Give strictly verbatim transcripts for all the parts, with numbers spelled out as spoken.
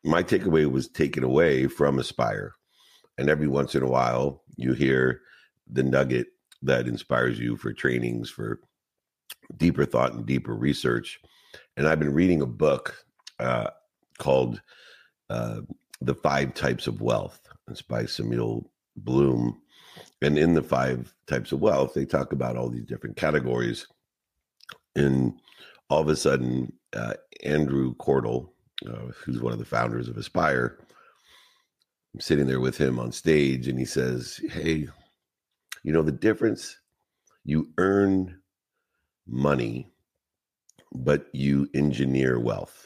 my takeaway was taken away from Aspire. And every once in a while, you hear the nugget that inspires you for trainings, for deeper thought and deeper research. And I've been reading a book uh, called uh, The Five Types of Wealth. It's by Samuel Bloom. And in the five types of wealth, they talk about all these different categories. And all of a sudden, uh, Andrew Cordell, uh, who's one of the founders of Aspire, I'm sitting there with him on stage, and he says, hey, you know, the difference, you earn money, but you engineer wealth.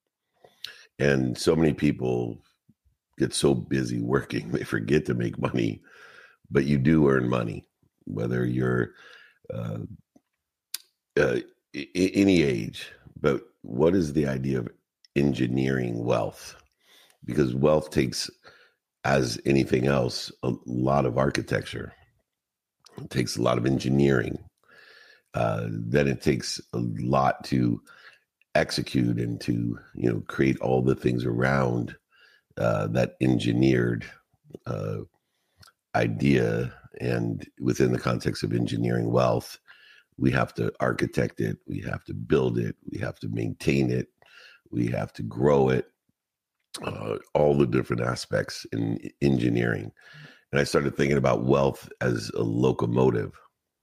And so many people get so busy working, they forget to make money, but you do earn money, whether you're uh, uh, I- any age. But what is the idea of engineering wealth? Because wealth takes, as anything else, a lot of architecture. It takes a lot of engineering. Uh, then it takes a lot to execute and to, you know, create all the things around uh, that engineered uh, idea. And within the context of engineering wealth, we have to architect it, we have to build it, we have to maintain it, we have to grow it, uh, all the different aspects in engineering. And I started thinking about wealth as a locomotive,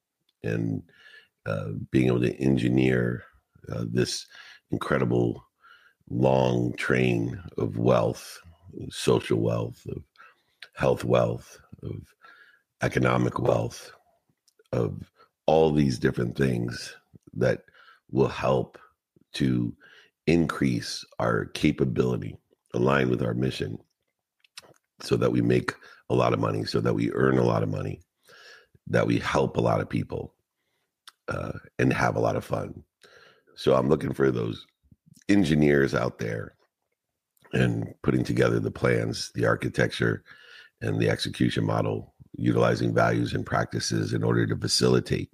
and uh, being able to engineer uh, this incredible long train of wealth, social wealth, of health wealth, of economic wealth, of all these different things that will help to increase our capability, align with our mission, so that we make a lot of money, so that we earn a lot of money, that we help a lot of people, uh, and have a lot of fun. So I'm looking for those engineers out there and putting together the plans, the architecture, and the execution model, utilizing values and practices in order to facilitate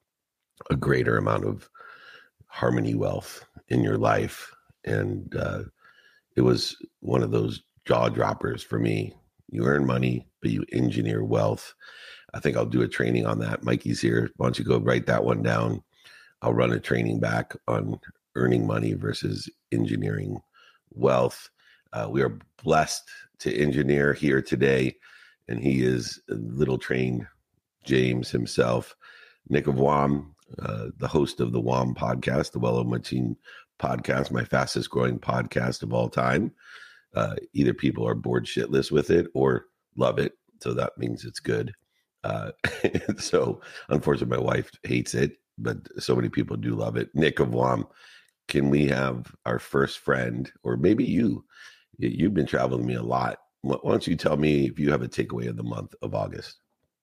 a greater amount of harmony wealth in your life. And uh, it was one of those jaw droppers for me. You earn money, but you engineer wealth. I think I'll do a training on that. Mikey's here. Why don't you go write that one down? I'll run a training back on earning money versus engineering wealth. Uh, we are blessed to engineer here today, and he is Little Train James himself, Nick of W A M, uh, the host of the W A M podcast, the Well Machine podcast, my fastest growing podcast of all time. Uh, either people are bored shitless with it or love it, so that means it's good. Uh, so unfortunately, my wife hates it, but so many people do love it. Nick of W A M, can we have our first friend, or maybe you? You've been traveling with me a lot. Why don't you tell me if you have a takeaway of the month of August?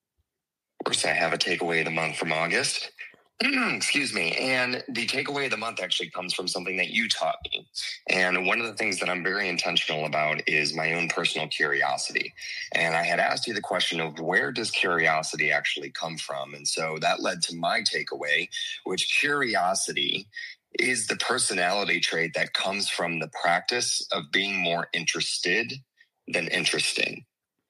Of course, I have a takeaway of the month from August. Excuse me. And the takeaway of the month actually comes from something that you taught me. And one of the things that I'm very intentional about is my own personal curiosity. And I had asked you the question of where does curiosity actually come from? And so that led to my takeaway, which curiosity is the personality trait that comes from the practice of being more interested than interesting.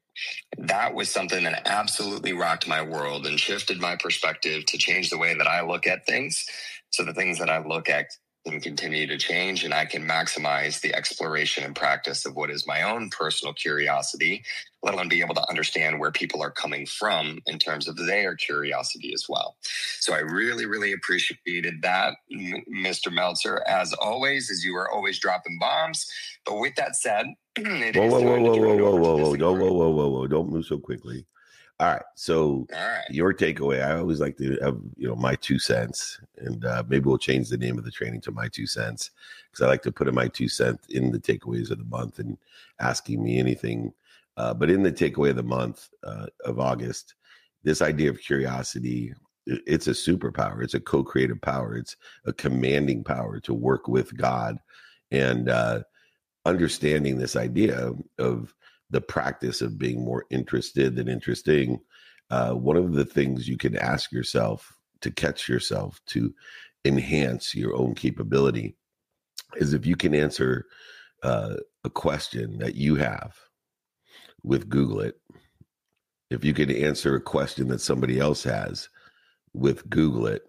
That was something that absolutely rocked my world and shifted my perspective to change the way that I look at things. So the things that I look at can continue to change, and I can maximize the exploration and practice of what is my own personal curiosity, let alone be able to understand where people are coming from in terms of their curiosity as well. So I really, really appreciated that, Mister Meltzer, as always, as you were always dropping bombs. But with that said, it whoa, is whoa, whoa, time whoa, to turn whoa, it whoa, over whoa, to whoa, this whoa, whoa, whoa, whoa, whoa, don't move so quickly. All right. So All right. Your takeaway, I always like to have, you know, my two cents, and uh, maybe we'll change the name of the training to My Two Cents, because I like to put in my two cents in the takeaways of the month and asking me anything. Uh, but in the takeaway of the month uh, of August, this idea of curiosity, it's a superpower. It's a co-creative power. It's a commanding power to work with God, and uh, understanding this idea of the practice of being more interested than interesting. Uh, one of the things you can ask yourself to catch yourself to enhance your own capability is if you can answer uh, a question that you have with Google it, if you can answer a question that somebody else has with Google it,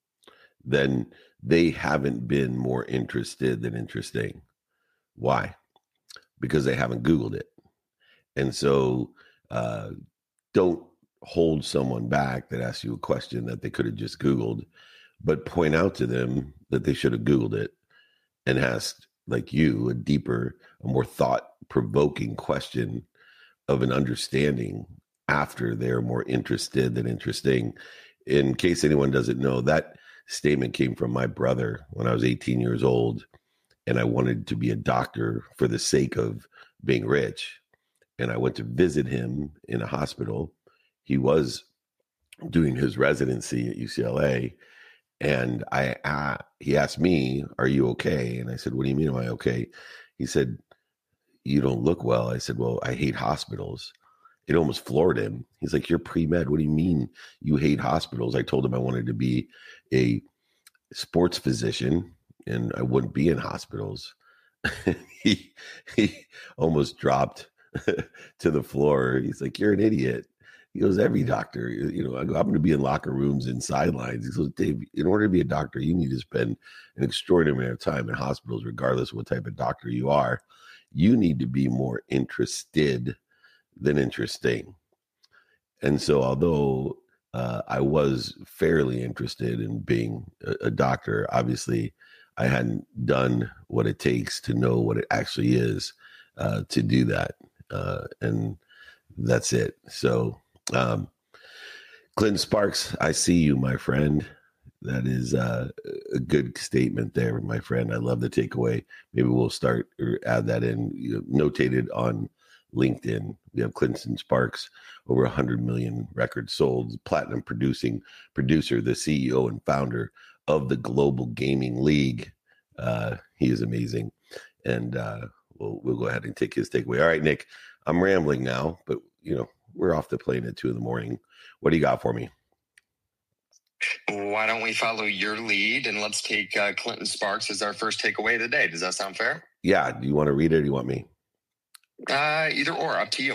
then they haven't been more interested than interesting. Why? Because they haven't Googled it. And so uh, don't hold someone back that asks you a question that they could have just Googled, but point out to them that they should have Googled it and asked, like you, a deeper, a more thought-provoking question of an understanding after they're more interested than interesting. In case anyone doesn't know, that statement came from my brother when I was eighteen years old, and I wanted to be a doctor for the sake of being rich. And I went to visit him in a hospital. He was doing his residency at U C L A. And I, uh, he asked me, "Are you okay?" And I said, "What do you mean, am I okay?" He said, "You don't look well." I said, "Well, I hate hospitals." It almost floored him. He's like, "You're pre-med. What do you mean you hate hospitals?" I told him I wanted to be a sports physician and I wouldn't be in hospitals. he, he almost dropped to the floor. He's like, "You're an idiot." He goes, "Every doctor, you know, I go, I'm going to be in locker rooms and sidelines." He goes, "Dave, in order to be a doctor, you need to spend an extraordinary amount of time in hospitals, regardless of what type of doctor you are. You need to be more interested than interesting." And so although uh, I was fairly interested in being a, a doctor, obviously I hadn't done what it takes to know what it actually is uh, to do that. Uh, and that's it. So um, Clinton Sparks, I see you, my friend. That is uh, a good statement there, my friend. I love the takeaway. Maybe we'll start or add that in. You know, notated on LinkedIn. We have Clinton Sparks, over one hundred million records sold, platinum producing producer, the C E O and founder of the Global Gaming League. Uh, he is amazing. And uh, we'll, we'll go ahead and take his takeaway. All right, Nick, I'm rambling now, but you know, we're off the plane at two in the morning. What do you got for me? Why don't we follow your lead and let's take uh, Clinton Sparks as our first takeaway of the day? Does that sound fair? Yeah. Do you want to read it or do you want me? Uh, either or, up to you.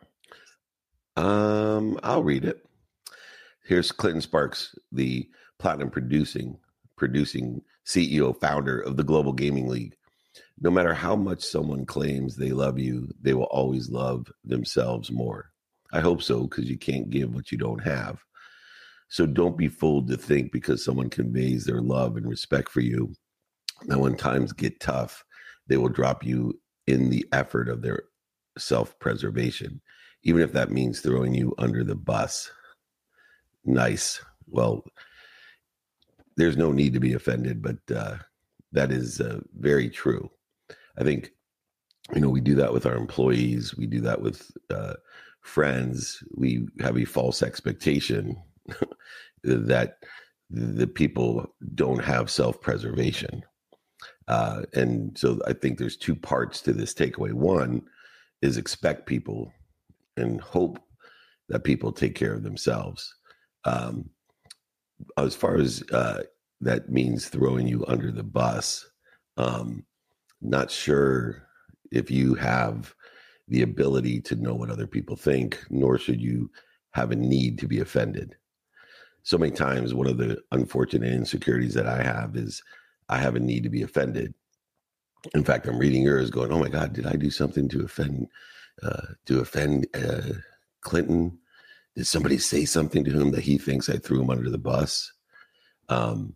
Um, I'll read it. Here's Clinton Sparks, the platinum producing, producing C E O, founder of the Global Gaming League. No matter how much someone claims they love you, they will always love themselves more. I hope so, because you can't give what you don't have. So don't be fooled to think because someone conveys their love and respect for you, that when times get tough, they will drop you in the effort of their self-preservation, even if that means throwing you under the bus. Nice. Well, there's no need to be offended, but uh, that is uh, very true. I think, you know, we do that with our employees. We do that with uh, friends. We have a false expectation that the people don't have self-preservation. Uh, and so I think there's two parts to this takeaway. One is expect people and hope that people take care of themselves. Um, as far as uh, that means throwing you under the bus, um, not sure if you have the ability to know what other people think, nor should you have a need to be offended. So many times, one of the unfortunate insecurities that I have is I have a need to be offended. In fact, I'm reading yours going, "Oh my God, did I do something to offend, uh, to offend uh, Clinton? Did somebody say something to him that he thinks I threw him under the bus?" Um,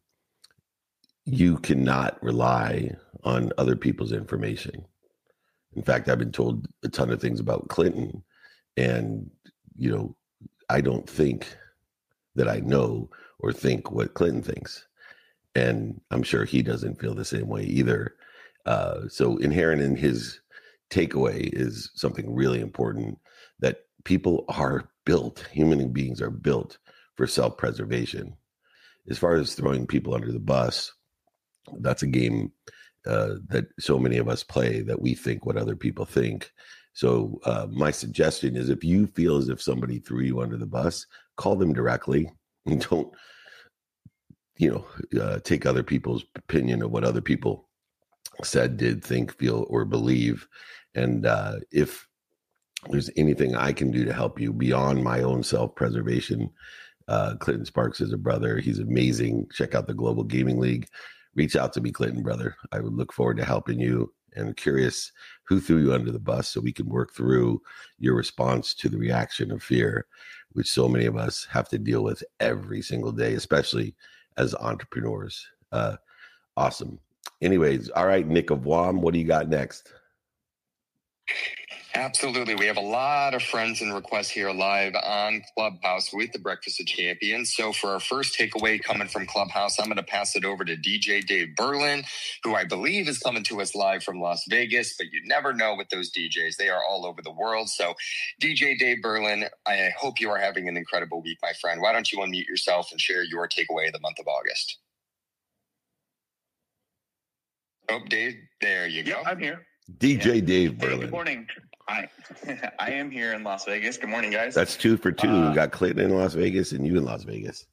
you cannot rely on other people's information. In fact, I've been told a ton of things about Clinton, and, you know, I don't think that I know or think what Clinton thinks. And I'm sure he doesn't feel the same way either. Uh, so inherent in his takeaway is something really important, that people are built, human beings are built for self-preservation. As far as throwing people under the bus, that's a game uh, that so many of us play, that we think what other people think. So uh, my suggestion is, if you feel as if somebody threw you under the bus, call them directly and don't, you know, uh, take other people's opinion of what other people said, did, think, feel, or believe. And uh, if there's anything I can do to help you beyond my own self-preservation, uh, Clinton Sparks is a brother. He's amazing. Check out the Global Gaming League. Reach out to me, Clinton, brother. I would look forward to helping you, and curious who threw you under the bus so we can work through your response to the reaction of fear, which so many of us have to deal with every single day, especially as entrepreneurs. Uh, awesome. Anyways, all right, Nick of W A M, what do you got next? Absolutely. We have a lot of friends and requests here live on Clubhouse with the Breakfast of Champions. So for our first takeaway coming from Clubhouse, I'm going to pass it over to D J Dave Berlin, who I believe is coming to us live from Las Vegas, but you never know with those D Js. They are all over the world. So D J Dave Berlin, I hope you are having an incredible week, my friend. Why don't you unmute yourself and share your takeaway of the month of August? Oh, Dave, there you go. Yep, I'm here. D J yeah. Dave Berlin. Hey, good morning. Hi. I am here in Las Vegas. Good morning, guys. That's two for two. Uh, we got Clinton in Las Vegas and you in Las Vegas.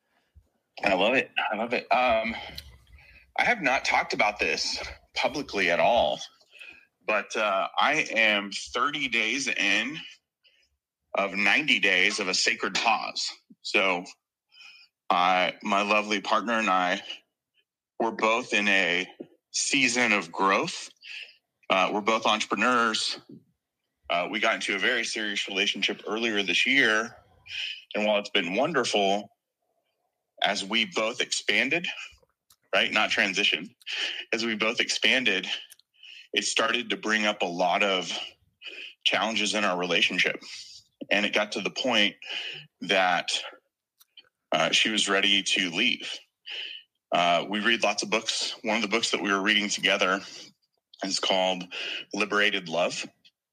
I love it. I love it. Um, I have not talked about this publicly at all, but uh, I am thirty days in of ninety days of a sacred pause. So uh, my lovely partner and I, we're both in a season of growth. Uh, we're both entrepreneurs. Uh, we got into a very serious relationship earlier this year. And while it's been wonderful, as we both expanded, right, not transition, as we both expanded, it started to bring up a lot of challenges in our relationship. And it got to the point that uh, she was ready to leave. Uh, we read lots of books. One of the books that we were reading together is called Liberated Love.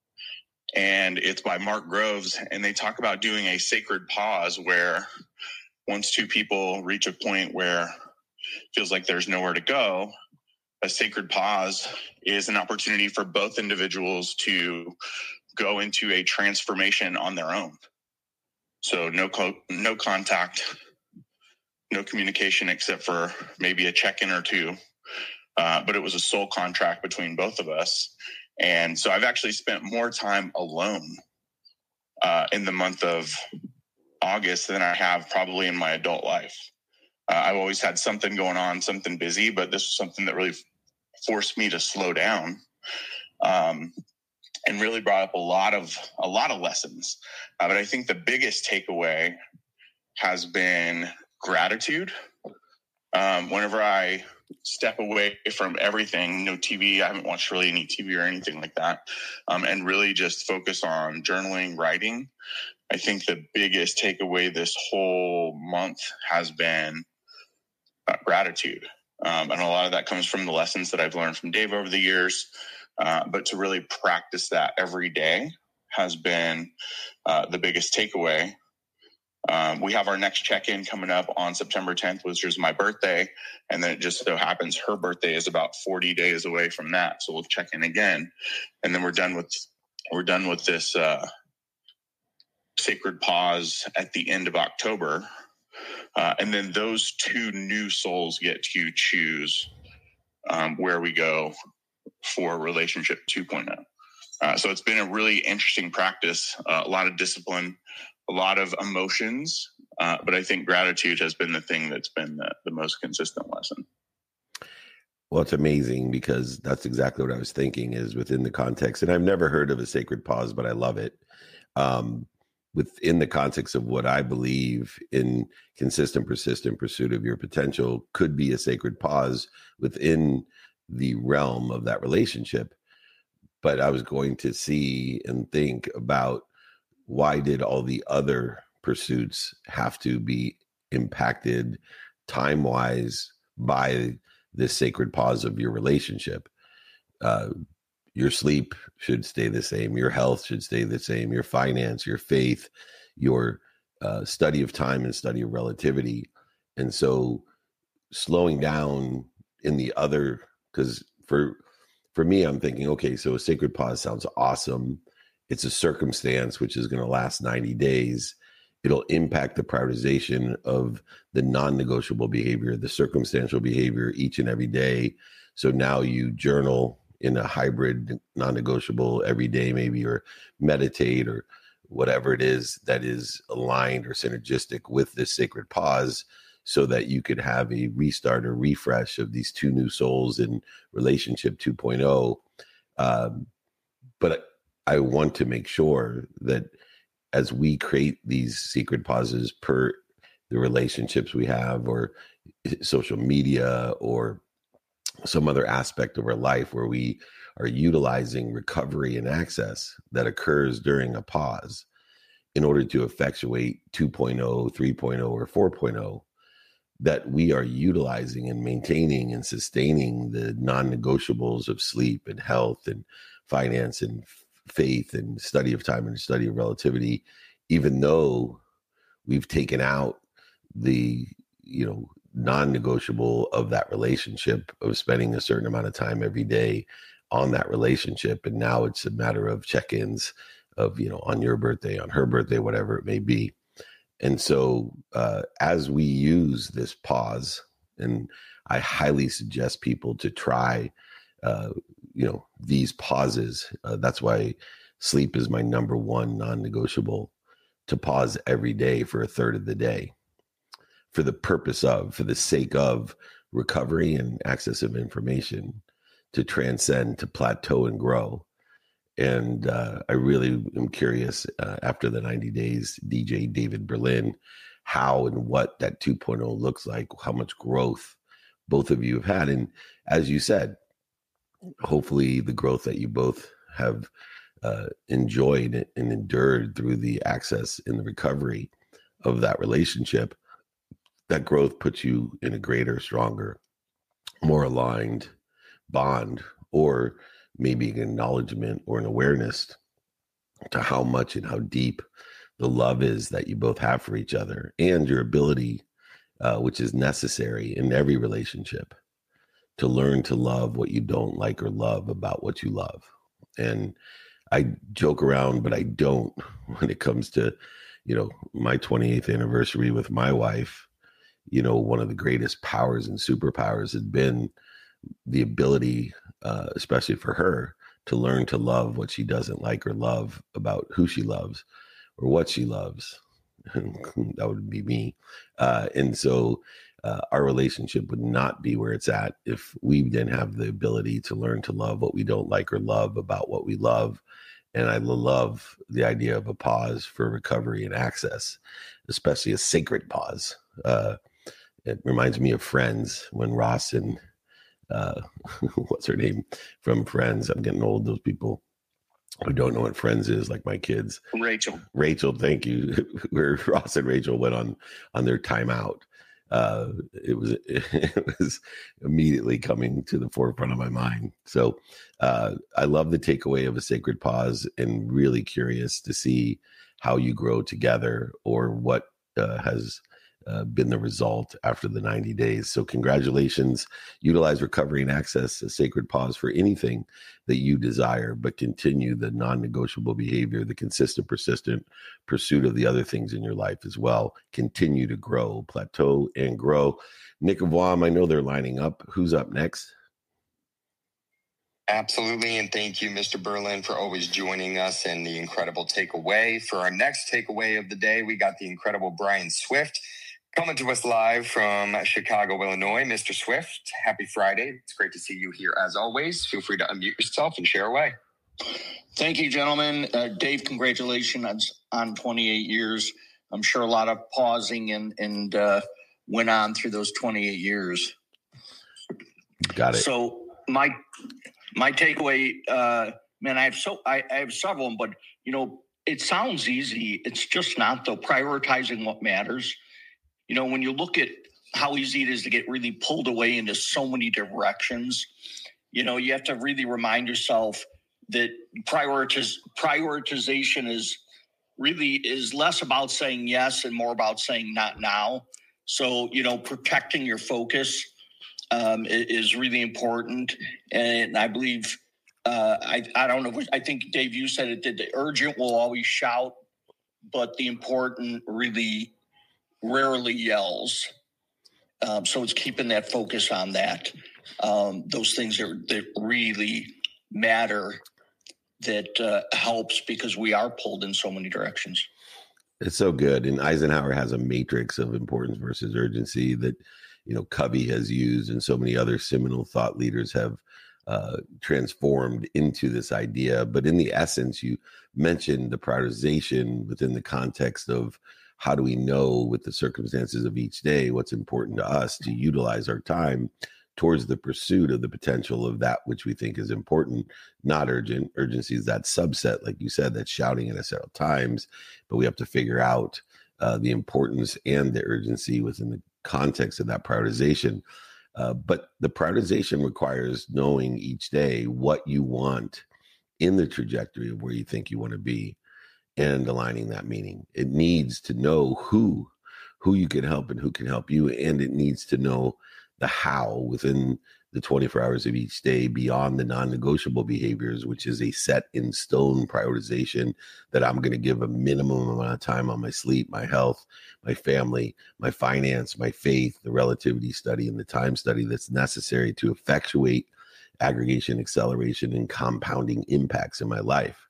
And it's by Mark Groves. And they talk about doing a sacred pause where once two people reach a point where it feels like there's nowhere to go, a sacred pause is an opportunity for both individuals to go into a transformation on their own. So no co- no contact, no communication except for maybe a check-in or two. Uh, but it was a soul contract between both of us. And so I've actually spent more time alone uh, in the month of August than I have probably in my adult life. Uh, I've always had something going on, something busy, but this was something that really forced me to slow down um, and really brought up a lot of a lot of lessons. Uh, but I think the biggest takeaway has been gratitude. Um, whenever I step away from everything, no T V, I haven't watched really any T V or anything like that, um, and really just focus on journaling, writing. I think the biggest takeaway this whole month has been uh, gratitude. Um, and a lot of that comes from the lessons that I've learned from Dave over the years. Uh, but to really practice that every day has been uh, the biggest takeaway. Um, we have our next check-in coming up on September tenth, which is my birthday. And then it just so happens her birthday is about forty days away from that. So we'll check in again. And then we're done with, we're done with this uh, sacred pause at the end of October. Uh, and then those two new souls get to choose um, where we go for relationship two point oh. Uh, so it's been a really interesting practice, uh, a lot of discipline, a lot of emotions, uh, but I think gratitude has been the thing that's been the, the most consistent lesson. Well, it's amazing because that's exactly what I was thinking is within the context, and I've never heard of a sacred pause, but I love it. Um, within the context of what I believe in consistent, persistent pursuit of your potential could be a sacred pause within the realm of that relationship. But I was going to see and think about why did all the other pursuits have to be impacted time-wise by this sacred pause of your relationship? Uh, your sleep should stay the same. Your health should stay the same. Your finance, your faith, your uh, study of time and study of relativity. And so slowing down in the other, because for for me, I'm thinking, okay, so a sacred pause sounds awesome. It's a circumstance which is going to last ninety days. It'll impact the prioritization of the non-negotiable behavior, the circumstantial behavior each and every day. So now you journal in a hybrid, non-negotiable every day, maybe, or meditate or whatever it is that is aligned or synergistic with this sacred pause, so that you could have a restart or refresh of these two new souls in relationship two point oh. Um, but I want to make sure that as we create these secret pauses per the relationships we have, or social media, or some other aspect of our life where we are utilizing recovery and access that occurs during a pause in order to effectuate two point oh, three point oh, or four point oh, that we are utilizing and maintaining and sustaining the non-negotiables of sleep and health and finance and faith and study of time and study of relativity, even though we've taken out the, you know, non-negotiable of that relationship of spending a certain amount of time every day on that relationship. And now it's a matter of check-ins of, you know, on your birthday, on her birthday, whatever it may be. And so uh, as we use this pause, and I highly suggest people to try, uh, you know, these pauses. Uh, that's why sleep is my number one non-negotiable, to pause every day for a third of the day, for the purpose of, for the sake of recovery and access of information, to transcend, to plateau and grow. And uh, I really am curious, uh, after the ninety days, D J David Berlin, how and what that two point oh looks like, how much growth both of you have had. And as you said, hopefully the growth that you both have uh, enjoyed and endured through the access and the recovery of that relationship, that growth puts you in a greater, stronger, more aligned bond, or maybe an acknowledgement or an awareness to how much and how deep the love is that you both have for each other, and your ability, uh, which is necessary in every relationship, to learn to love what you don't like or love about what you love. And I joke around, but I don't, when it comes to, you know, my twenty-eighth anniversary with my wife. You know, one of the greatest powers and superpowers has been the ability, uh, especially for her, to learn to love what she doesn't like or love about who she loves or what she loves. That would be me. Uh, and so uh, our relationship would not be where it's at if we didn't have the ability to learn to love what we don't like or love about what we love. And I love the idea of a pause for recovery and access, especially a sacred pause. Uh, it reminds me of Friends, when Ross and uh, what's her name from Friends? I'm getting old. Those people who don't know what Friends is, like my kids. Rachel. Rachel, thank you. Where Ross and Rachel went on on their timeout. Uh, it was it was immediately coming to the forefront of my mind. So uh, I love the takeaway of a sacred pause, and really curious to see how you grow together, or what uh, has uh, been the result after the ninety days. So congratulations. Utilize recovery and access, a sacred pause, for anything that you desire, but continue the non-negotiable behavior, the consistent, persistent pursuit of the other things in your life as well. Continue to grow, plateau, and grow. Nick of Wam, I know they're lining up. Who's up next? Absolutely. And thank you, Mister Berlin, for always joining us and the incredible takeaway. For our next takeaway of the day, we got the incredible Brian Swift coming to us live from Chicago, Illinois. Mister Swift, happy Friday. It's great to see you here as always. Feel free to unmute yourself and share away. Thank you, gentlemen. Uh, Dave, congratulations on, on twenty-eight years. I'm sure a lot of pausing and, and uh, went on through those twenty-eight years. Got it. So my my takeaway, uh, man, I have so I, I have several, but you know, it sounds easy. It's just not, though. Prioritizing what matters. You know, when you look at how easy it is to get really pulled away into so many directions, you know, you have to really remind yourself that prioritiz- prioritization is really is less about saying yes and more about saying not now. So, you know, protecting your focus um, is really important. And I believe, uh, I, I don't know, I think, Dave, you said it, that the urgent will always shout, but the important really rarely yells. Um, so it's keeping that focus on that. um, those things that, that really matter, that uh, helps, because we are pulled in so many directions. It's so good. And Eisenhower has a matrix of importance versus urgency that, you know, Covey has used, and so many other seminal thought leaders have uh, transformed into this idea. But in the essence, you mentioned the prioritization within the context of how do we know with the circumstances of each day what's important to us to utilize our time towards the pursuit of the potential of that which we think is important, not urgent. Urgency is that subset, like you said, that's shouting at us at all times, but we have to figure out uh, the importance and the urgency within the context of that prioritization. Uh, but the prioritization requires knowing each day what you want in the trajectory of where you think you want to be and aligning that meaning. It needs to know who, who you can help and who can help you. And it needs to know the how within the twenty-four hours of each day beyond the non-negotiable behaviors, which is a set in stone prioritization that I'm going to give a minimum amount of time on my sleep, my health, my family, my finance, my faith, the relativity study, and the time study that's necessary to effectuate aggregation, acceleration, and compounding impacts in my life.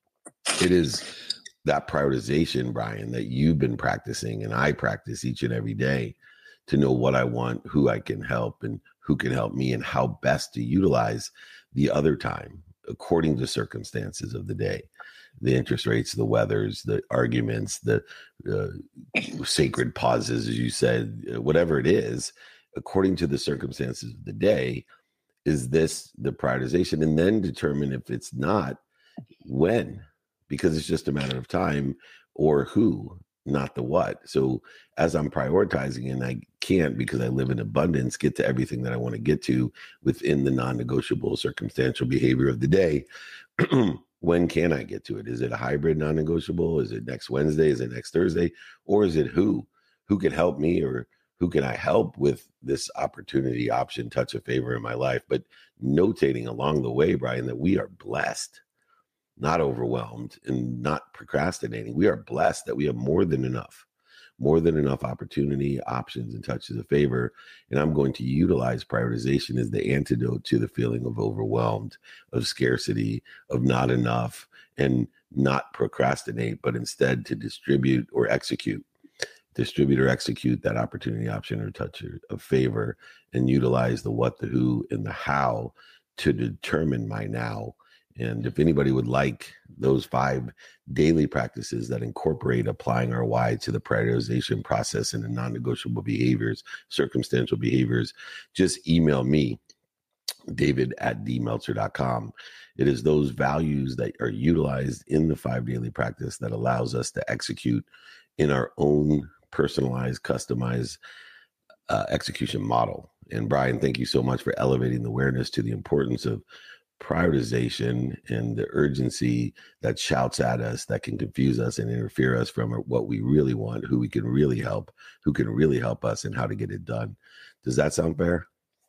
It is that prioritization, Brian, that you've been practicing and I practice each and every day to know what I want, who I can help, and who can help me, and how best to utilize the other time according to circumstances of the day, the interest rates, the weathers, the arguments, the uh, sacred pauses, as you said, whatever it is, according to the circumstances of the day. Is this the prioritization? And then determine if it's not, when, because it's just a matter of time, or who, not the what. So as I'm prioritizing, and I can't, because I live in abundance, get to everything that I want to get to within the non-negotiable circumstantial behavior of the day, when can I get to it? Is it a hybrid non-negotiable? Is it next Wednesday? Is it next Thursday? Or is it who? Who can help me, or who can I help with this opportunity, option, touch of favor in my life? But notating along the way, Brian, that we are blessed, not overwhelmed, and not procrastinating. We are blessed that we have more than enough, more than enough opportunity, options, and touches of favor. And I'm going to utilize prioritization as the antidote to the feeling of overwhelmed, of scarcity, of not enough, and not procrastinate, but instead to distribute or execute. Distribute or execute that opportunity, option, or touch of favor, and utilize the what, the who, and the how to determine my now. And if anybody would like those five daily practices that incorporate applying our why to the prioritization process and the non-negotiable behaviors, circumstantial behaviors, just email me, David at d meltzer dot com. It is those values that are utilized in the five daily practice that allows us to execute in our own personalized, customized uh, execution model. And Brian, thank you so much for elevating the awareness to the importance of prioritization and the urgency that shouts at us, that can confuse us and interfere us from what we really want, who we can really help, who can really help us, and how to get it done. Does that sound fair?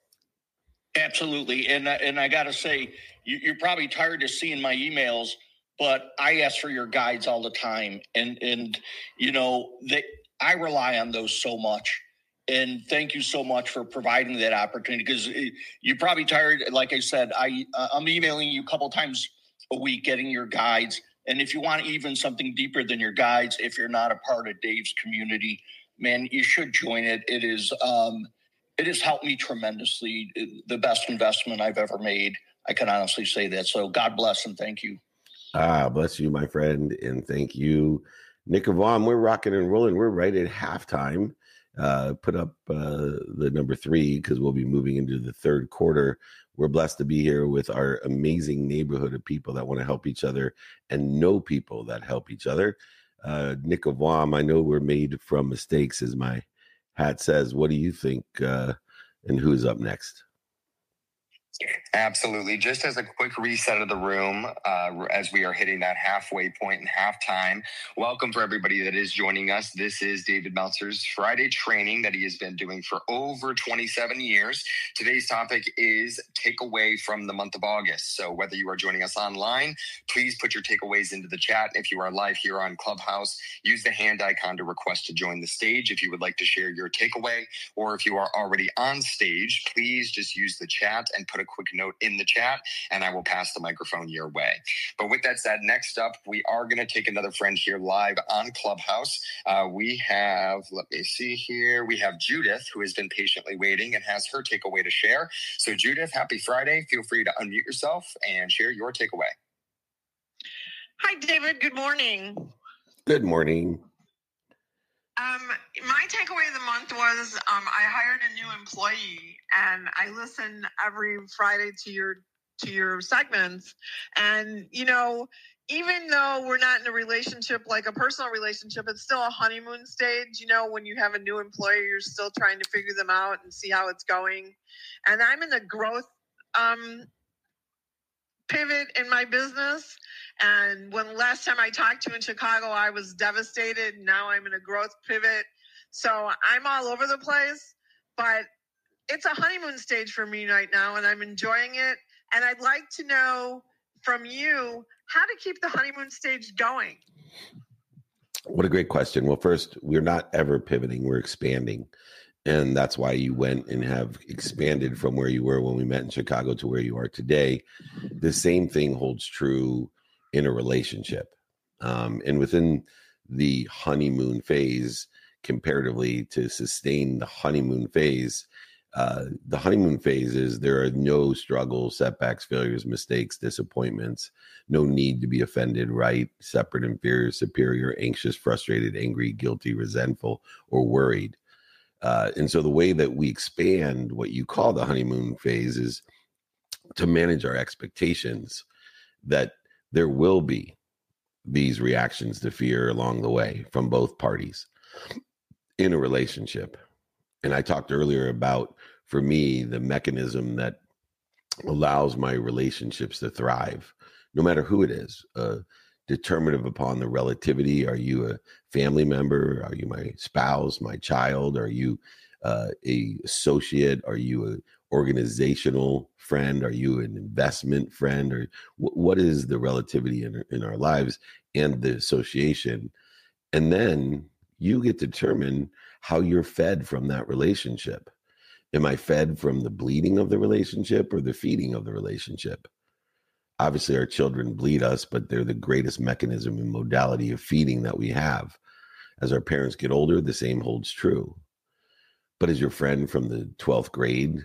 Absolutely. And, and I got to say, you, you're probably tired of seeing my emails, but I ask for your guides all the time. And, and you know, they, I rely on those so much. And thank you so much for providing that opportunity, because you're probably tired. Like I said, I, uh, I'm emailing you a couple times a week, getting your guides. And if you want even something deeper than your guides, if you're not a part of Dave's community, man, you should join it. It is, um, it has helped me tremendously. The best investment I've ever made. I can honestly say that. So God bless and thank you. Ah, bless you, my friend. And thank you, Nick Vaughn. We're rocking and rolling. We're right at halftime. Uh, put up uh, the number three, because we'll be moving into the third quarter. We're blessed to be here with our amazing neighborhood of people that want to help each other and know people that help each other. Uh, Nick Vaughn, I know we're made from mistakes, as my hat says. What do you think? Uh, and who's up next? Absolutely. Just as a quick reset of the room, uh, as we are hitting that halfway point in halftime, welcome for everybody that is joining us. This is David Meltzer's Friday training that he has been doing for over twenty-seven years. Today's topic is takeaway from the month of August. So whether you are joining us online, please put your takeaways into the chat. If you are live here on Clubhouse, use the hand icon to request to join the stage if you would like to share your takeaway, or if you are already on stage, please just use the chat and put a quick note in the chat, and I will pass the microphone your way. But with that said, next up, we are going to take another friend here live on Clubhouse. Uh, we have, let me see here, we have Judith, who has been patiently waiting and has her takeaway to share. So Judith, happy Friday. Feel free to unmute yourself and share your takeaway. Hi, David. Good morning. Good morning. Um, my takeaway of the month was um, I hired a new employee, and I listen every Friday to your to your segments. And you know, even though we're not in a relationship like a personal relationship, it's still a honeymoon stage. You know, when you have a new employee, you're still trying to figure them out and see how it's going. And I'm in the growth um, pivot in my business. And when last time I talked to you in Chicago, I was devastated. Now I'm in a growth pivot. So I'm all over the place, but it's a honeymoon stage for me right now, and I'm enjoying it. And I'd like to know from you how to keep the honeymoon stage going. What a great question. Well, first, we're not ever pivoting, we're expanding. And that's why you went and have expanded from where you were when we met in Chicago to where you are today. The same thing holds true in a relationship. Um, and within the honeymoon phase, comparatively to sustain the honeymoon phase, uh, the honeymoon phase is there are no struggles, setbacks, failures, mistakes, disappointments, no need to be offended, right, separate, inferior, superior, anxious, frustrated, angry, guilty, resentful, or worried. Uh, and so the way that we expand what you call the honeymoon phase is to manage our expectations that there will be these reactions to fear along the way from both parties in a relationship. And I talked earlier about, for me, the mechanism that allows my relationships to thrive, no matter who it is, uh, determinative upon the relativity. Are you a family member? Are you my spouse, my child? Are you uh, a associate? Are you a organizational friend? Are you an investment friend? Or w- what is the relativity in, in our lives and the association? And then you get to determine how you're fed from that relationship. Am I fed from the bleeding of the relationship or the feeding of the relationship? Obviously, our children bleed us, but they're the greatest mechanism and modality of feeding that we have. As our parents get older, the same holds true. But is your friend from the twelfth grade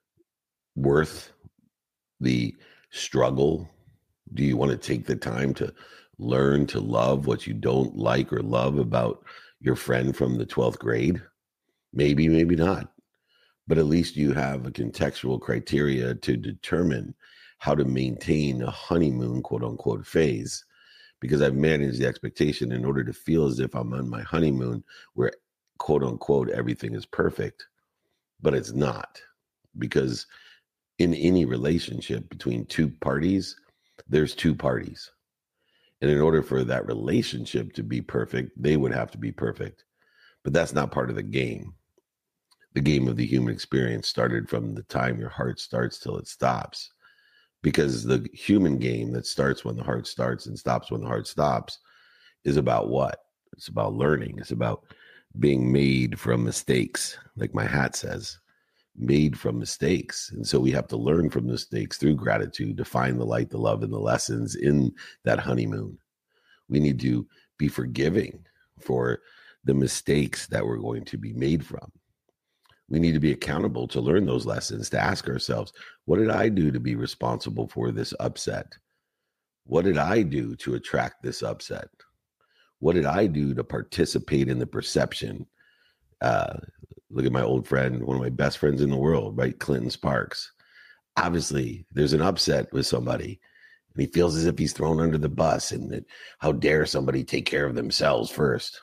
worth the struggle? Do you want to take the time to learn to love what you don't like or love about your friend from the twelfth grade? Maybe, maybe not. But at least you have a contextual criteria to determine how to maintain a honeymoon, quote unquote, phase. Because I've managed the expectation in order to feel as if I'm on my honeymoon where, quote unquote, everything is perfect. But it's not. Because in any relationship between two parties, there's two parties. And in order for that relationship to be perfect, they would have to be perfect. But that's not part of the game. The game of the human experience started from the time your heart starts till it stops. Because the human game that starts when the heart starts and stops when the heart stops is about what? It's about learning. It's about being made from mistakes, like my hat says, made from mistakes. And so we have to learn from mistakes through gratitude to find the light, the love, and the lessons in that honeymoon. We need to be forgiving for the mistakes that we're going to be made from. We need to be accountable to learn those lessons, to ask ourselves, what did I do to be responsible for this upset? What did I do to attract this upset? What did I do to participate in the perception? Uh, look at my old friend, one of my best friends in the world, right? Clinton Sparks. Obviously, there's an upset with somebody, and he feels as if he's thrown under the bus, and that how dare somebody take care of themselves first?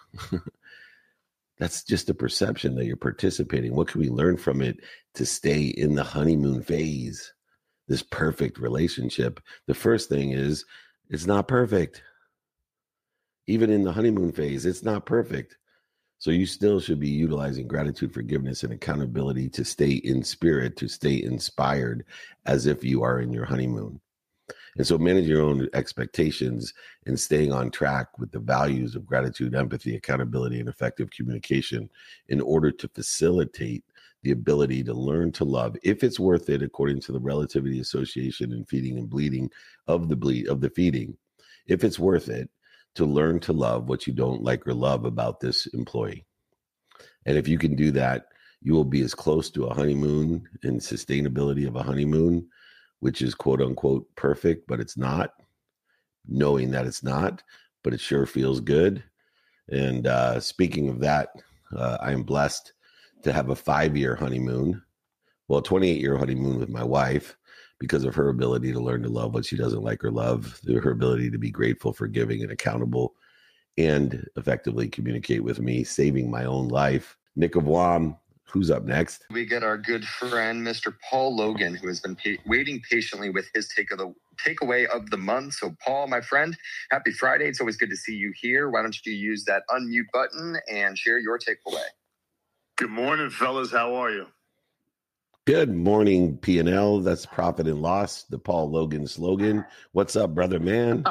That's just a perception that you're participating. What can we learn from it to stay in the honeymoon phase? this perfect relationship, the first thing is it's not perfect. Even in the honeymoon phase, it's not perfect. So you still should be utilizing gratitude, forgiveness, and accountability to stay in spirit, to stay inspired as if you are in your honeymoon. And so manage your own expectations and staying on track with the values of gratitude, empathy, accountability, and effective communication in order to facilitate the ability to learn to love, if it's worth it, according to the relativity association in feeding and bleeding of the bleed of the feeding, if it's worth it to learn to love what you don't like or love about this employee. And if you can do that, you will be as close to a honeymoon and sustainability of a honeymoon, which is quote unquote perfect, but it's not, knowing that it's not, but it sure feels good. And uh, speaking of that, uh, I am blessed to have a five-year honeymoon, well, a twenty-eight-year honeymoon with my wife, because of her ability to learn to love what she doesn't like or love, her ability to be grateful, forgiving, and accountable, and effectively communicate with me, saving my own life. Nick of Wam, who's up next? We get our good friend, Mister Paul Logan, who has been pa- waiting patiently with his take of the takeaway of the month. So, Paul, my friend, happy Friday. It's always good to see you here. Why don't you use that unmute button and share your takeaway? Good morning, fellas. How are you? Good morning, P and L. That's Profit and Loss, the Paul Logan slogan. What's up, brother man?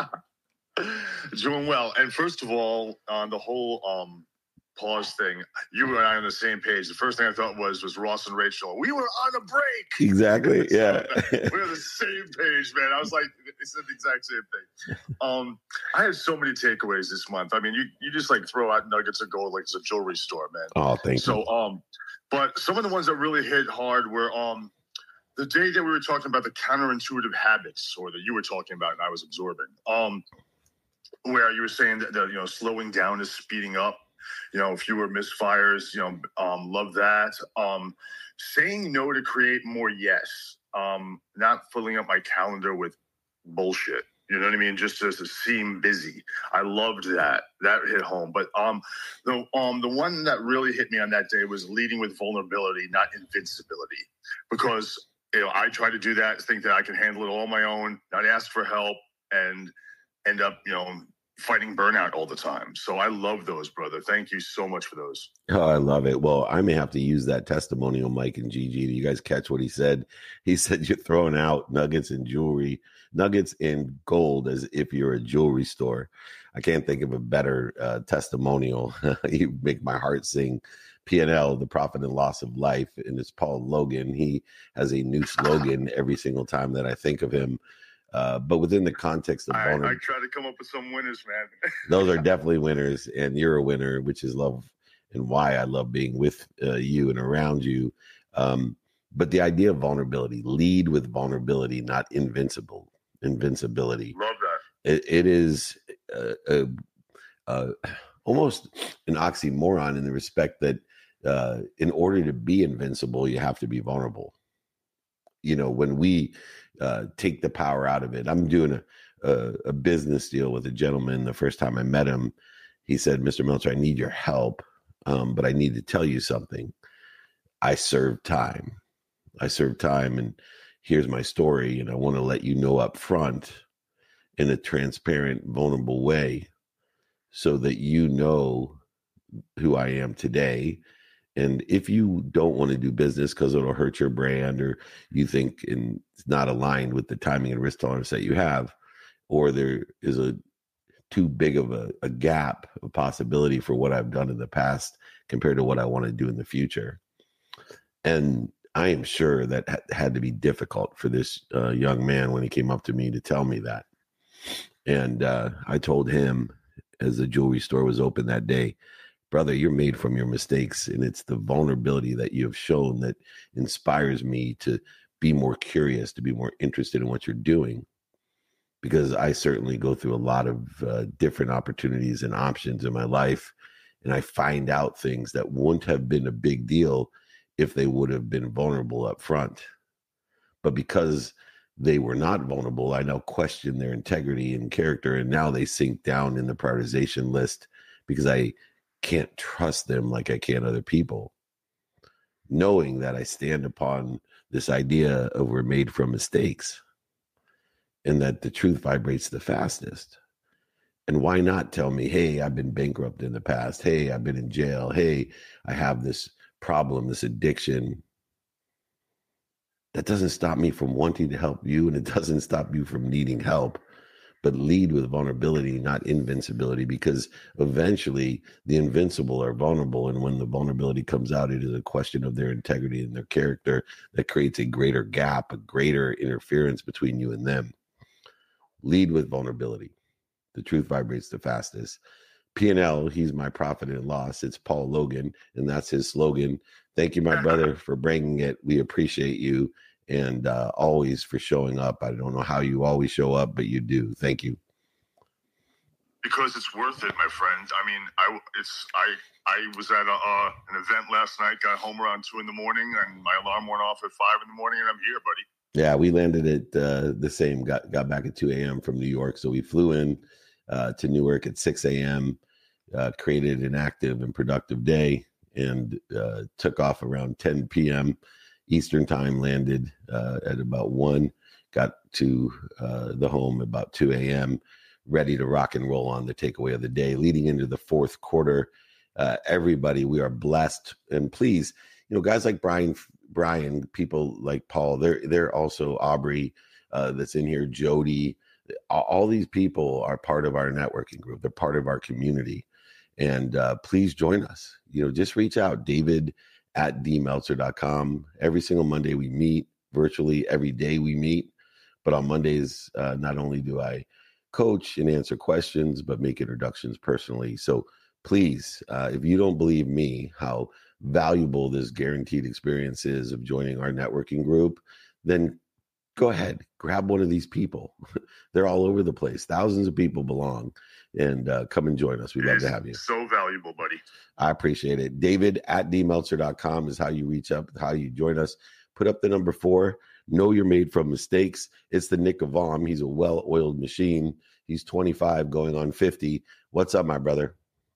Doing well. And first of all, on the whole um, pause thing, you and I are on the same page. The first thing I thought was was Ross and Rachel. We were on a break. Exactly. So Yeah. we're on the same page, man. I was like, it's the exact same thing. Um, I have so many takeaways this month. I mean, you you just like throw out nuggets of gold like it's a jewelry store, man. Oh, thank so, you. So, um, but some of the ones that really hit hard were um, the day that we were talking about the counterintuitive habits, or that you were talking about and I was absorbing, um, where you were saying that, that, you know, slowing down is speeding up, you know, fewer misfires, you know, um, love that. Um, saying no to create more yes, um, not filling up my calendar with bullshit. You know what I mean? Just to, to seem busy. I loved that. That hit home. But um, the um, the one that really hit me on that day was leading with vulnerability, not invincibility. Because, you know, I try to do that, think that I can handle it all on my own, not ask for help, and end up, you know, fighting burnout all the time. So I love those, brother. Thank you so much for those. Oh, I love it. Well, I may have to use that testimonial, Mike and Gigi. Do you guys catch what he said? He said you're throwing out nuggets and jewelry, nuggets and gold as if you're a jewelry store. I can't think of a better uh, testimonial. You make my heart sing. P and L, the profit and loss of life. And it's Paul Logan. He has a new slogan every single time that I think of him. Uh, but within the context of I, vulnerability, I try to come up with some winners, man. those are definitely winners, and you're a winner, which is love and why I love being with uh, you and around you. Um, but the idea of vulnerability, lead with vulnerability, not invincible invincibility. Love that. It, it is uh, uh, uh, almost an oxymoron in the respect that uh, in order to be invincible, you have to be vulnerable. You know, when we uh, take the power out of it, I'm doing a, a, a business deal with a gentleman. The first time I met him, he said, Mister Meltzer, I need your help, um, but I need to tell you something. I serve time. I serve time, and here's my story, and I want to let you know up front in a transparent, vulnerable way so that you know who I am today. And if you don't want to do business because it'll hurt your brand, or you think it's not aligned with the timing and risk tolerance that you have, or there is a too big of a, a gap of possibility for what I've done in the past compared to what I want to do in the future. And I am sure that ha- had to be difficult for this uh, young man when he came up to me to tell me that. And uh, I told him, as the jewelry store was open that day, brother, you're made from your mistakes, and it's the vulnerability that you have shown that inspires me to be more curious, to be more interested in what you're doing, because I certainly go through a lot of uh, different opportunities and options in my life, and I find out things that wouldn't have been a big deal if they would have been vulnerable up front. But because they were not vulnerable, I now question their integrity and character, and now they sink down in the prioritization list because I can't trust them like I can other people, knowing that I stand upon this idea of we're made from mistakes and that the truth vibrates the fastest. And why not tell me, hey, I've been bankrupt in the past. Hey, I've been in jail. Hey, I have this problem, this addiction. That doesn't stop me from wanting to help you, and it doesn't stop you from needing help. But lead with vulnerability, not invincibility, because eventually the invincible are vulnerable. And when the vulnerability comes out, it is a question of their integrity and their character that creates a greater gap, a greater interference between you and them. Lead with vulnerability. The truth vibrates the fastest. P and L, he's my profit and loss. It's Paul Logan, and that's his slogan. Thank you, my brother, for bringing it. We appreciate you. And uh, always for showing up. I don't know how you always show up, but you do. Thank you. Because it's worth it, my friend. I mean, I it's I I was at a, uh, an event last night. Got home around two in the morning, and my alarm went off at five in the morning, and I'm here, buddy. Yeah, we landed at uh, the same. Got got back at two a.m. from New York, so we flew in uh, to Newark at six a.m. Uh, created an active and productive day, and uh, took off around ten p.m. Eastern time, landed uh, at about one, got to uh, the home about two a.m., ready to rock and roll on the takeaway of the day, leading into the fourth quarter. Uh, everybody, we are blessed. And please, you know, guys like Brian, Brian, people like Paul, they're, they're also Aubrey uh, that's in here, Jody, all, all these people are part of our networking group. They're part of our community. And uh, please join us. You know, just reach out, David at d meltzer dot com. Every single Monday we meet virtually. Every day we meet, but on Mondays, uh, not only do I coach and answer questions, but make introductions personally. So please, uh, if you don't believe me, how valuable this guaranteed experience is of joining our networking group, then go ahead, grab one of these people. They're all over the place. Thousands of people belong. And uh, come and join us. We'd love to have you. So valuable, buddy. I appreciate it. David at d meltzer dot com is how you reach up, how you join us. Put up the number four. Know you're made from mistakes. It's the Nick of Vom. He's a well-oiled machine. He's twenty-five going on fifty. What's up, my brother?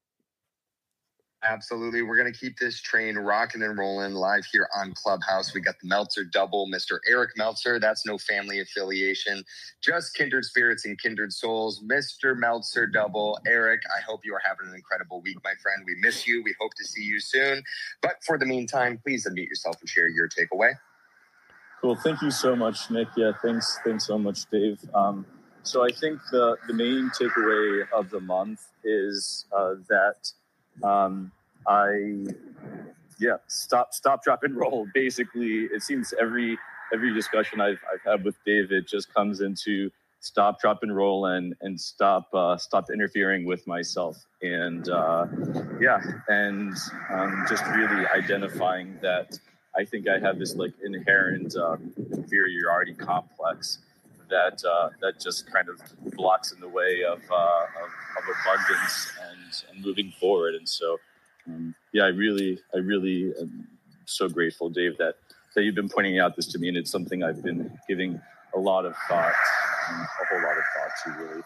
Absolutely. We're going to keep this train rocking and rolling live here on Clubhouse. We got the Meltzer double, Mister Eric Meltzer. That's no family affiliation, just kindred spirits and kindred souls. Mister Meltzer double, Eric, I hope you are having an incredible week, my friend. We miss you. We hope to see you soon. But for the meantime, please unmute yourself and share your takeaway. Cool. Thank you so much, Nick. Yeah, thanks. Thanks so much, Dave. Um, so I think the, the main takeaway of the month is uh, that Um, I, yeah, stop, stop, drop, and roll. Basically, it seems every every discussion I've I've had with David just comes into stop, drop, and roll, and and stop uh, stop interfering with myself, and uh, yeah, and um, just really identifying that I think I have this like inherent um, inferiority complex that uh, that just kind of blocks in the way of uh, of, of abundance and, and moving forward. And so, um, yeah, I really, I really am so grateful, Dave, that that you've been pointing out this to me, and it's something I've been giving a lot of thought, um, a whole lot of thought to, really.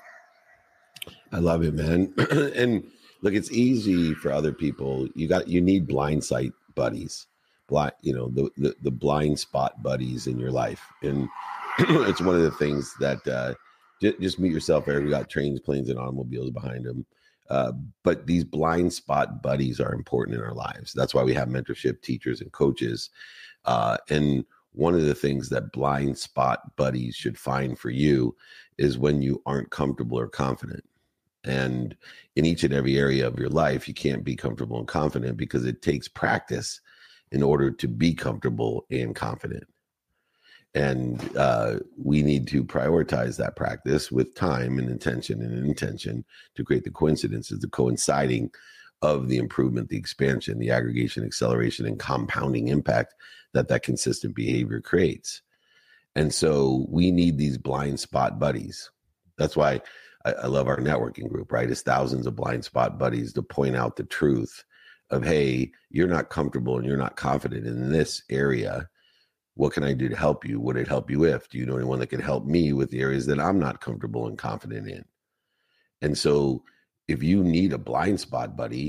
I love it, man. And look, it's easy for other people. You got, you need blind sight buddies, blind, you know, the the, the blind spot buddies in your life, and it's one of the things that uh, just, just meet yourself there. We got trains, planes, and automobiles behind them. Uh, but these blind spot buddies are important in our lives. That's why we have mentorship teachers and coaches. Uh, and one of the things that blind spot buddies should find for you is when you aren't comfortable or confident. And in each and every area of your life, you can't be comfortable and confident because it takes practice in order to be comfortable and confident. And uh, we need to prioritize that practice with time and intention and intention to create the coincidences, the coinciding of the improvement, the expansion, the aggregation, acceleration, and compounding impact that that consistent behavior creates. And so we need these blind spot buddies. That's why I, I love our networking group, right? It's thousands of blind spot buddies to point out the truth of, hey, you're not comfortable and you're not confident in this area. What can I do to help you? Would it help you if? Do you know anyone that can help me with the areas that I'm not comfortable and confident in? And so if you need a blind spot buddy,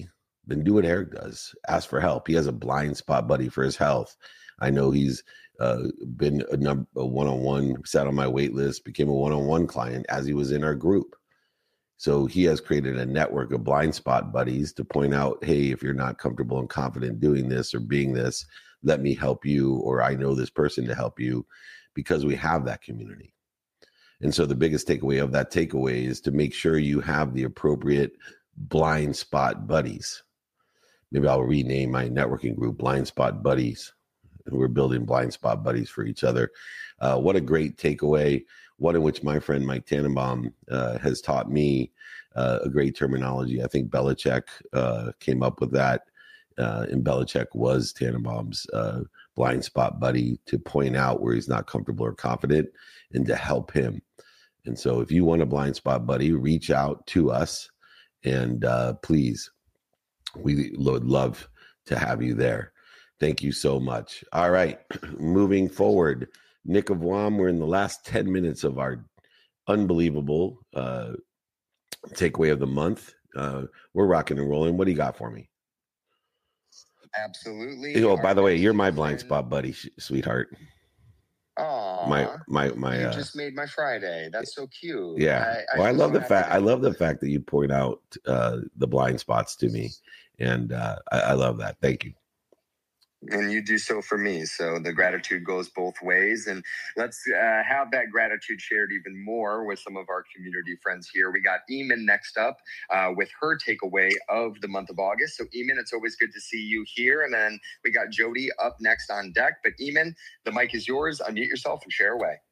then do what Eric does. Ask for help. He has a blind spot buddy for his health. I know he's uh, been a, number, a one-on-one, sat on my wait list, became a one-on-one client as he was in our group. So he has created a network of blind spot buddies to point out, hey, if you're not comfortable and confident doing this or being this, let me help you, or I know this person to help you, because we have that community. And so the biggest takeaway of that takeaway is to make sure you have the appropriate blind spot buddies. Maybe I'll rename my networking group Blind Spot Buddies. And we're building blind spot buddies for each other. Uh, what a great takeaway. One in which my friend Mike Tannenbaum uh, has taught me uh, a great terminology. I think Belichick uh, came up with that. Uh, and Belichick was Tannenbaum's uh, blind spot buddy to point out where he's not comfortable or confident and to help him. And so if you want a blind spot buddy, reach out to us. And uh, please, we would love to have you there. Thank you so much. All right, moving forward. Nick of Wam, we're in the last ten minutes of our unbelievable uh, takeaway of the month. Uh, we're rocking and rolling. What do you got for me? Absolutely. Oh, by the way, you're my blind spot buddy, sweetheart. Oh, my my my. You uh, just made my Friday. That's so cute. Yeah. I, I well, I feel love so the fact. happy. I love the fact that you point out uh, the blind spots to me, and uh, I, I love that. Thank you. And you do so for me. So the gratitude goes both ways. And let's uh, have that gratitude shared even more with some of our community friends here. We got Eamon next up uh, with her takeaway of the month of August. So Eamon, it's always good to see you here. And then we got Jody up next on deck. But Eamon, the mic is yours. Unmute yourself and share away.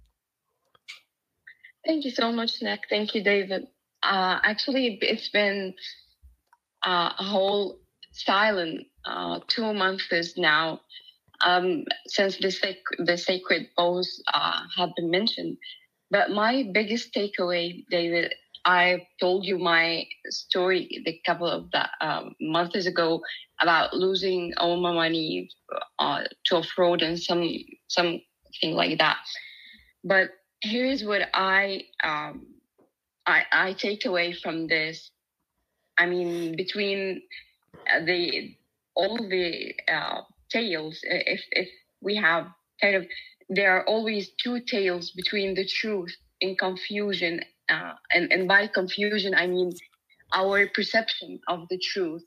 Thank you so much, Nick. Thank you, David. Uh, actually, it's been uh, a whole silent uh, two months now um, since the, sac- the sacred vows uh, have been mentioned. But my biggest takeaway, David, I told you my story a couple of the, uh, months ago about losing all my money uh, to a fraud and some something like that. But here's what I um, I I take away from this. I mean, between the all the uh, tales, if if we have kind of, there are always two tales between the truth and confusion, uh, and and by confusion I mean our perception of the truth.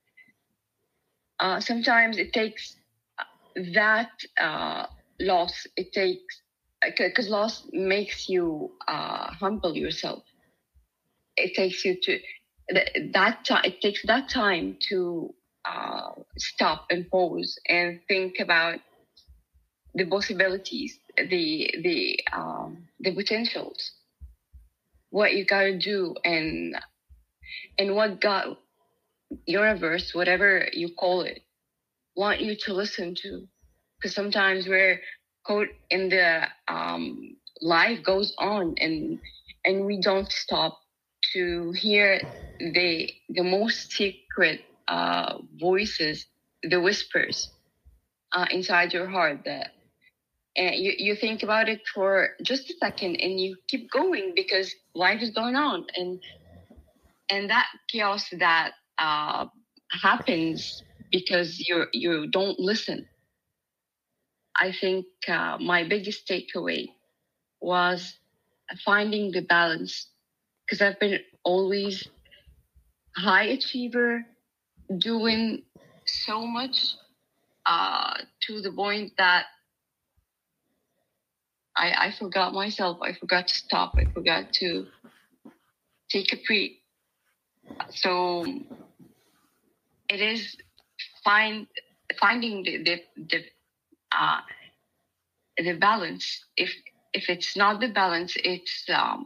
Uh, sometimes it takes that uh, loss. It takes because loss makes you uh, humble yourself. It takes you to that time. It takes that time to uh, stop and pause and think about the possibilities, the the um, the potentials, what you gotta do, and and what God, universe, whatever you call it, want you to listen to. Because sometimes we're caught in the um, life goes on, and and we don't stop to hear the the most secret uh, voices, the whispers uh, inside your heart. That and you, you think about it for just a second, and you keep going because life is going on, and and that chaos that uh, happens because you you don't listen. I think uh, my biggest takeaway was finding the balance, because I've been always high achiever, doing so much uh, to the point that I, I forgot myself. I forgot to stop. I forgot to take a breath. So it is find finding the the, the uh, the balance. If if it's not the balance, it's um,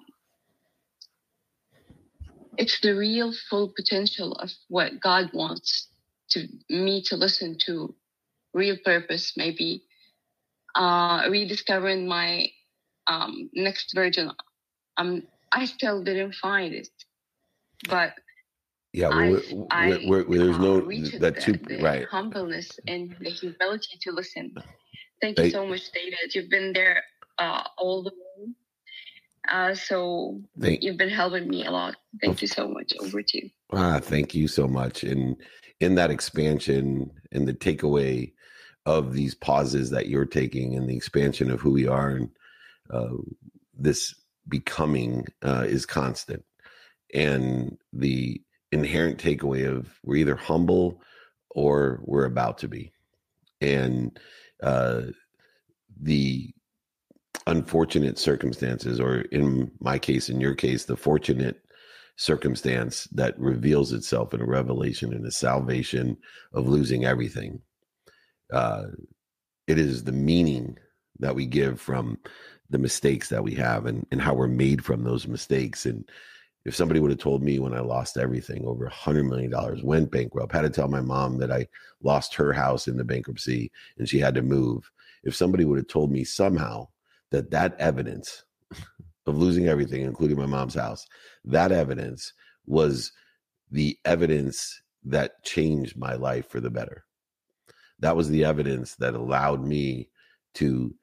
it's the real full potential of what God wants to me to listen to, real purpose, maybe uh, rediscovering my um, next version. Um, I still didn't find it, but yeah, we're, we're, I, we're, we're, there's uh, no reached that the, too the right. humbleness and the humility to listen. Thank They, you so much, David. You've been there uh, all the way. Uh, so Thank, you've been helping me a lot. Thank you so much. Over to you. ah, thank you so much. And in that expansion and the takeaway of these pauses that you're taking and the expansion of who we are and uh, this becoming uh, is constant. And the inherent takeaway of we're either humble or we're about to be. And uh, the unfortunate circumstances, or in my case, in your case, the fortunate circumstance that reveals itself in a revelation and a salvation of losing everything. Uh, it is the meaning that we give from the mistakes that we have and, and how we're made from those mistakes. And if somebody would have told me when I lost everything, over a hundred million dollars, went bankrupt, had to tell my mom that I lost her house in the bankruptcy and she had to move. If somebody would have told me somehow that that evidence of losing everything, including my mom's house, that evidence was the evidence that changed my life for the better. That was the evidence that allowed me to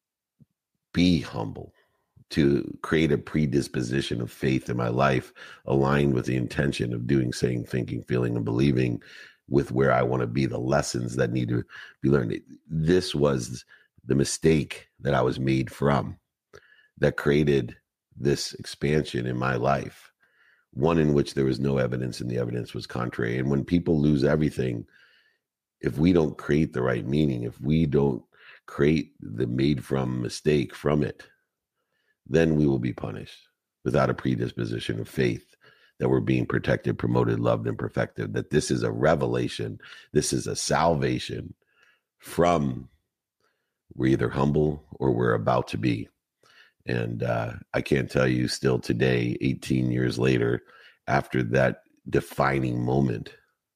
be humble, to create a predisposition of faith in my life, aligned with the intention of doing, saying, thinking, feeling, and believing with where I want to be, the lessons that need to be learned. This was the mistake that I was made from that created this expansion in my life, one in which there was no evidence and the evidence was contrary. And when people lose everything, if we don't create the right meaning, if we don't create the made from mistake from it, then we will be punished without a predisposition of faith that we're being protected, promoted, loved, and perfected, that this is a revelation. This is a salvation from we're either humble or we're about to be. And uh, I can't tell you still today, eighteen years later, after that defining moment,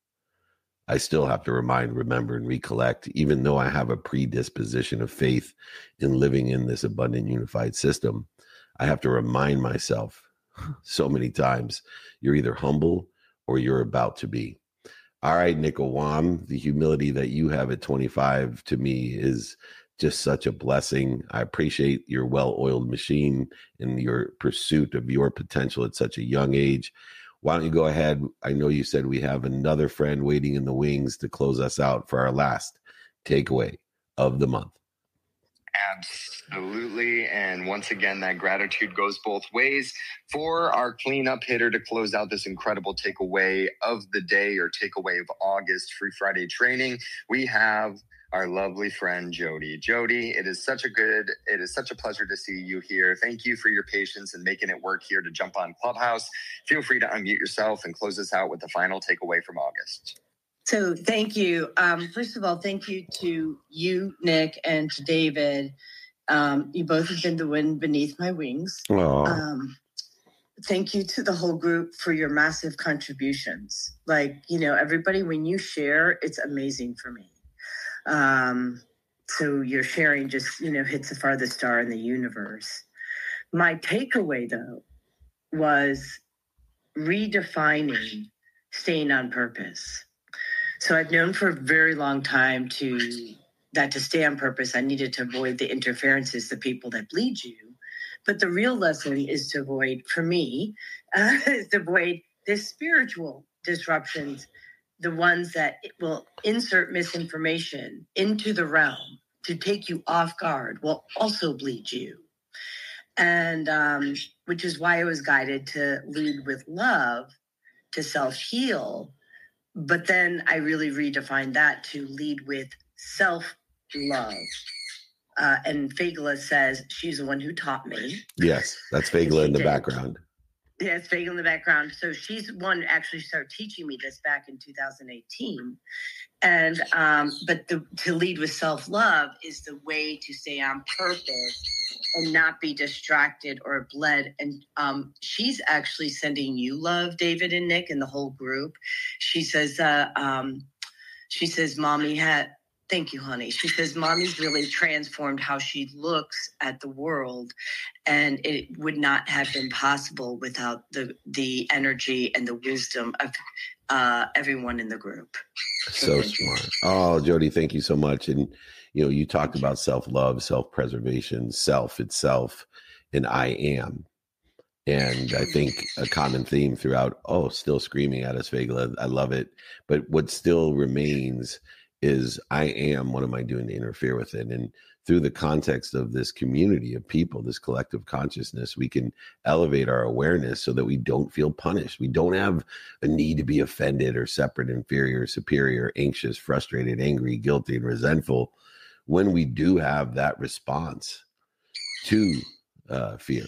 I still have to remind, remember, and recollect, even though I have a predisposition of faith in living in this abundant unified system, I have to remind myself so many times, you're either humble or you're about to be. All right, Nick Awam, the humility that you have at twenty-five to me is just such a blessing. I appreciate your well-oiled machine and your pursuit of your potential at such a young age. Why don't you go ahead? I know you said we have another friend waiting in the wings to close us out for our last takeaway of the month. Absolutely. And once again, that gratitude goes both ways. For our cleanup hitter to close out this incredible takeaway of the day, or takeaway of August Free Friday training, we have our lovely friend Jody. Jody, it is such a good, it is such a pleasure to see you here. Thank you for your patience and making it work here to jump on Clubhouse. Feel free to unmute yourself and close us out with the final takeaway from August. So thank you. Um, first of all, thank you to you, Nick, and to David. Um, you both have been the wind beneath my wings. Um, thank you to the whole group for your massive contributions. Like, you know, everybody, when you share, it's amazing for me. Um, so your sharing just, you know, hits the farthest star in the universe. My takeaway, though, was redefining staying on purpose. So I've known for a very long time to that to stay on purpose, I needed to avoid the interferences, the people that bleed you. But the real lesson is to avoid, for me, uh, is to avoid the spiritual disruptions, the ones that will insert misinformation into the realm to take you off guard will also bleed you. And um, which is why I was guided to lead with love, to self-heal. But then I really redefined that to lead with self-love. Uh, and Fagla says she's the one who taught me. Yes, that's Fagla in the did. background. Yeah, it's Fagla in the background. So she's the one who actually started teaching me this back in two thousand eighteen. And um, but the, to lead with self-love is the way to stay on purpose and not be distracted or bled. And um, she's actually sending you love, David and Nick, and the whole group. She says, uh, um, she says, Mommy had, thank you, honey. She says, Mommy's really transformed how she looks at the world. And it would not have been possible without the the energy and the wisdom of uh, everyone in the group. So smart. Oh, Jody, thank you so much. And, you know, you talked about self-love, self-preservation, self itself, and I am. And I think a common theme throughout, oh, still screaming at us, Vagla. I love it. But what still remains is, I am, what am I doing to interfere with it? And through the context of this community of people, this collective consciousness, we can elevate our awareness so that we don't feel punished. We don't have a need to be offended or separate, inferior, superior, anxious, frustrated, angry, guilty, and resentful when we do have that response to uh, fear.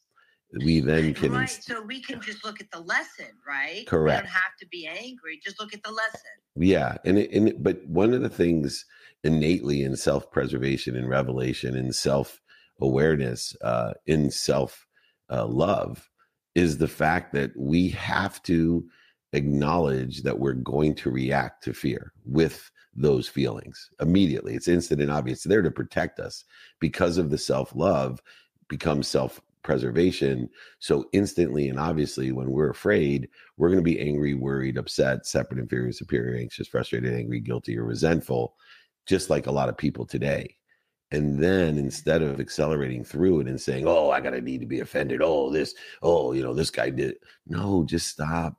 We then can right. inst- So we can just look at the lesson, right? Correct. We don't have to be angry. Just look at the lesson. Yeah, and it, and it, but one of the things innately in self-preservation and revelation and self-awareness, uh, in self-love, uh, is the fact that we have to acknowledge that we're going to react to fear with those feelings immediately. It's instant and obvious. It's there to protect us. Because of the self-love becomes self preservation. So instantly and obviously, when we're afraid, we're going to be angry, worried, upset, separate, inferior, superior, anxious, frustrated, angry, guilty, or resentful, just like a lot of people today. And then instead of accelerating through it and saying, oh, I got to need to be offended. Oh, this, oh, you know, this guy did. No, just stop,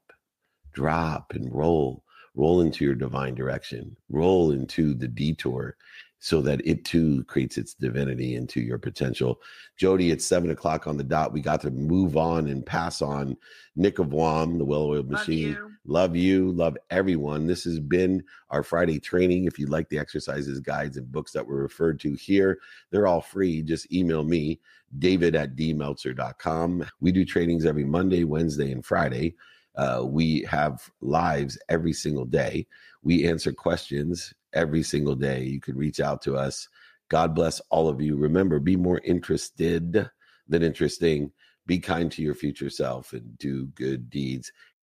drop, and roll. Roll into your divine direction. Roll into the detour, so that it too creates its divinity into your potential. Jody, it's seven o'clock on the dot. We got to move on and pass on. Nick of Wam, the well-oiled machine. Love you. Love you. Love everyone. This has been our Friday training. If you like the exercises, guides, and books that were referred to here, they're all free. Just email me, david at d meltzer dot com. We do trainings every Monday, Wednesday, and Friday. Uh, we have lives every single day. We answer questions every single day. You can reach out to us. God bless all of you. Remember, be more interested than interesting. Be kind to your future self and do good deeds.